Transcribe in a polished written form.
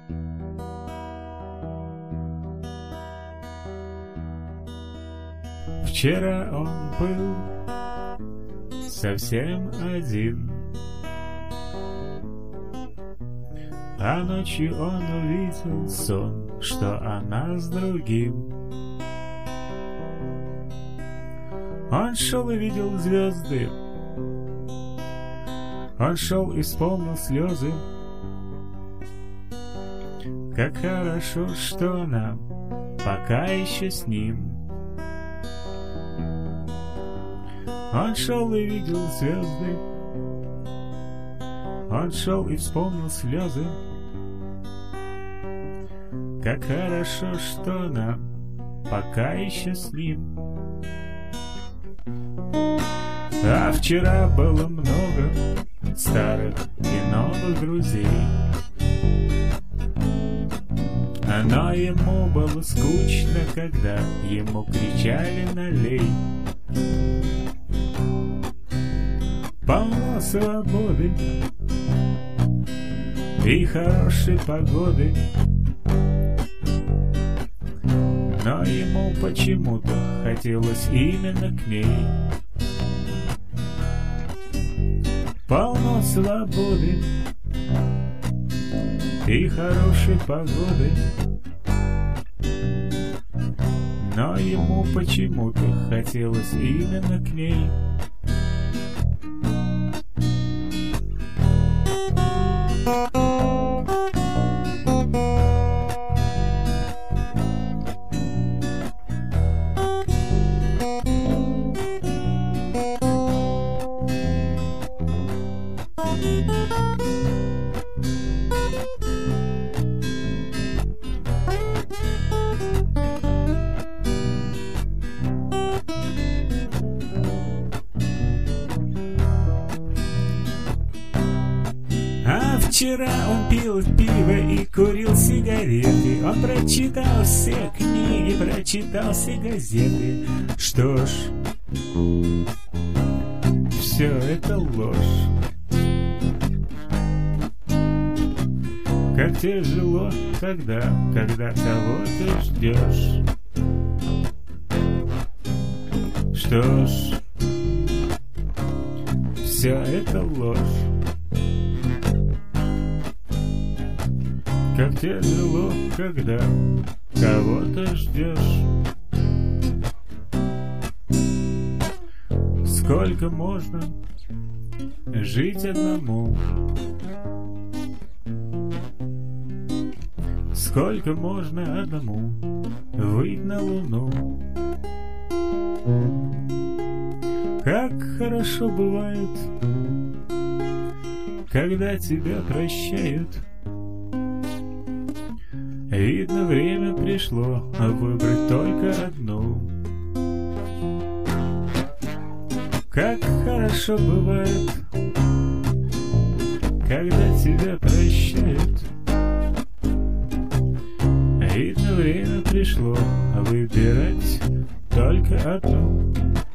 Вчера он был совсем один, а ночью он увидел сон, что она с другим. Он шел и видел звезды, он шел и вспомнил слезы. Как хорошо, что она пока еще с ним. Он шел и видел звезды, он шел и вспомнил слезы. Как хорошо, что она пока еще с ним. А вчера было много старых и новых друзей, но ему было скучно, когда ему кричали «налей». Полно свободы и хорошей погоды, но ему почему-то хотелось именно к ней. Полно свободы и хорошей погоды, но ему почему-то хотелось именно к ней. Вчера он пил пиво и курил сигареты. Он прочитал все книги, прочитал все газеты. Что ж, все это ложь. Как тяжело, когда кого-то ждешь. Что ж, все это ложь. Как тяжело, когда кого-то ждешь. Сколько можно жить одному? Сколько можно одному выйти на луну? Как хорошо бывает, когда тебя прощают. Видно, время пришло выбрать только одну. Как хорошо бывает, когда тебя прощают. Видно, время пришло выбирать только одну.